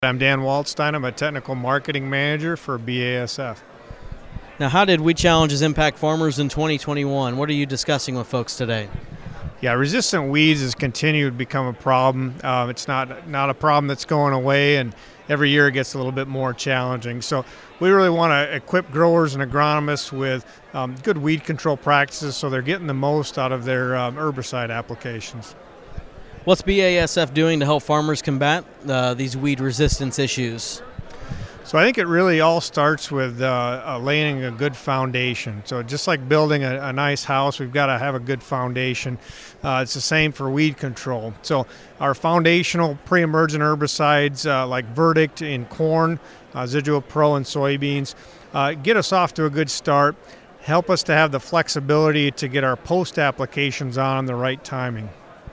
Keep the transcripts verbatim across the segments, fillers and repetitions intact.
I'm Dan Waldstein. I'm a technical marketing manager for B A S F. Now, how did Weed Challenges impact farmers in twenty twenty-one? What are you discussing with folks today? Yeah, resistant weeds has continued to become a problem. Uh, it's not not a problem that's going away, and every year it gets a little bit more challenging. So we really want to equip growers and agronomists with um, good weed control practices so they're getting the most out of their um, herbicide applications. What's B A S F doing to help farmers combat uh, these weed resistance issues? So I think it really all starts with uh, uh, laying a good foundation. So just like building a, a nice house, we've got to have a good foundation. Uh, it's the same for weed control. So our foundational pre-emergent herbicides uh, like Verdict in corn, uh, Zidua Pro in soybeans, uh, get us off to a good start, help us to have the flexibility to get our post applications on in the right timing.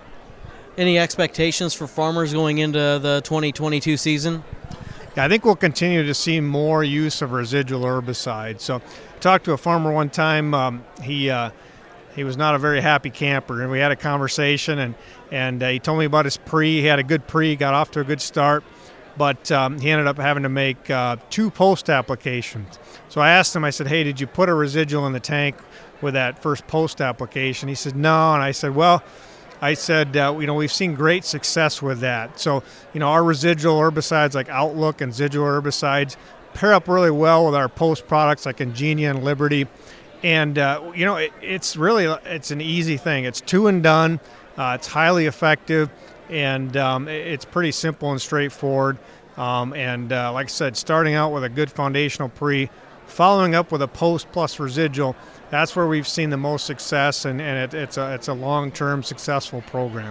Any expectations for farmers going into the twenty twenty-two season? Yeah, I think we'll continue to see more use of residual herbicides. So I talked to a farmer one time. Um, he uh, he was not a very happy camper, and we had a conversation, and, and uh, he told me about his pre. He had a good pre, got off to a good start, but um, he ended up having to make uh, two post applications. So I asked him, I said, hey, did you put a residual in the tank with that first post application? He said, no, and I said, well, I said, uh, you know, we've seen great success with that. So, you know, our residual herbicides like Outlook and Zidua herbicides pair up really well with our post products like Ingenia and Liberty. And, uh, you know, it, it's really, it's an easy thing. It's two and done. Uh, it's highly effective, and um, it's pretty simple and straightforward. Um, and uh, like I said, starting out with a good foundational pre, following up with a post plus residual, that's where we've seen the most success, and, and it, it's a it's a long-term successful program.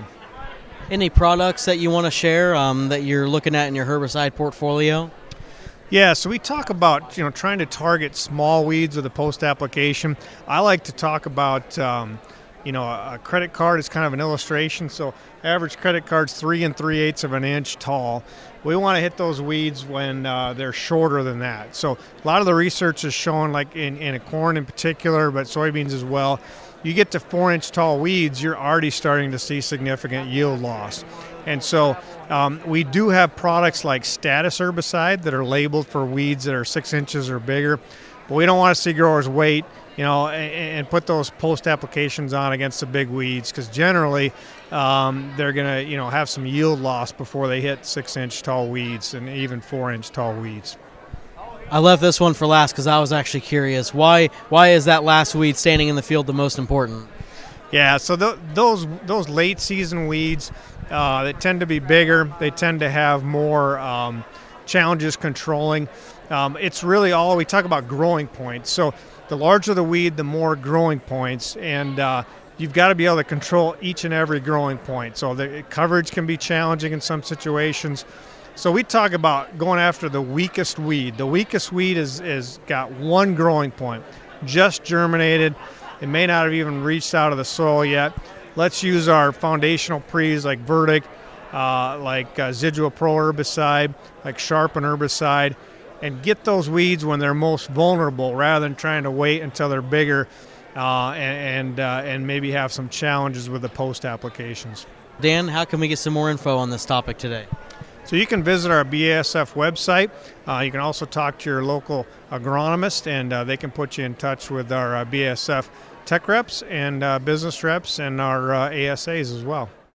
Any products that you want to share um, that you're looking at in your herbicide portfolio? Yeah, so we talk about you know trying to target small weeds with a post application. I like to talk about um, you know a credit card is kind of an illustration. So average credit card's three and three eighths of an inch tall. We want to hit those weeds when uh, they're shorter than that. So a lot of the research is showing, like in, in corn in particular, but soybeans as well, you get to four inch tall weeds, you're already starting to see significant yield loss. And so um, we do have products like Status herbicide that are labeled for weeds that are six inches or bigger, but we don't want to see growers wait, you know, and, and put those post applications on against the big weeds, because generally um, they're going to, you know, have some yield loss before they hit six inch tall weeds and even four inch tall weeds. I left this one for last because I was actually curious. Why why is that last weed standing in the field the most important? Yeah, so th- those those late season weeds, uh, they tend to be bigger. They tend to have more um, challenges controlling. Um, it's really all, we talk about growing points. So the larger the weed, the more growing points, and uh, you've got to be able to control each and every growing point. So the coverage can be challenging in some situations. So we talk about going after the weakest weed. The weakest weed is, is got one growing point, just germinated. It may not have even reached out of the soil yet. Let's use our foundational pre's like Verdict, uh, like uh, Zidua Pro herbicide, like Sharpen herbicide, and get those weeds when they're most vulnerable rather than trying to wait until they're bigger uh, and and, uh, and maybe have some challenges with the post applications. Dan, how can we get some more info on this topic today? So you can visit our B A S F website. Uh, you can also talk to your local agronomist, and uh, they can put you in touch with our uh, B A S F tech reps and uh, business reps and our uh, A S As as well.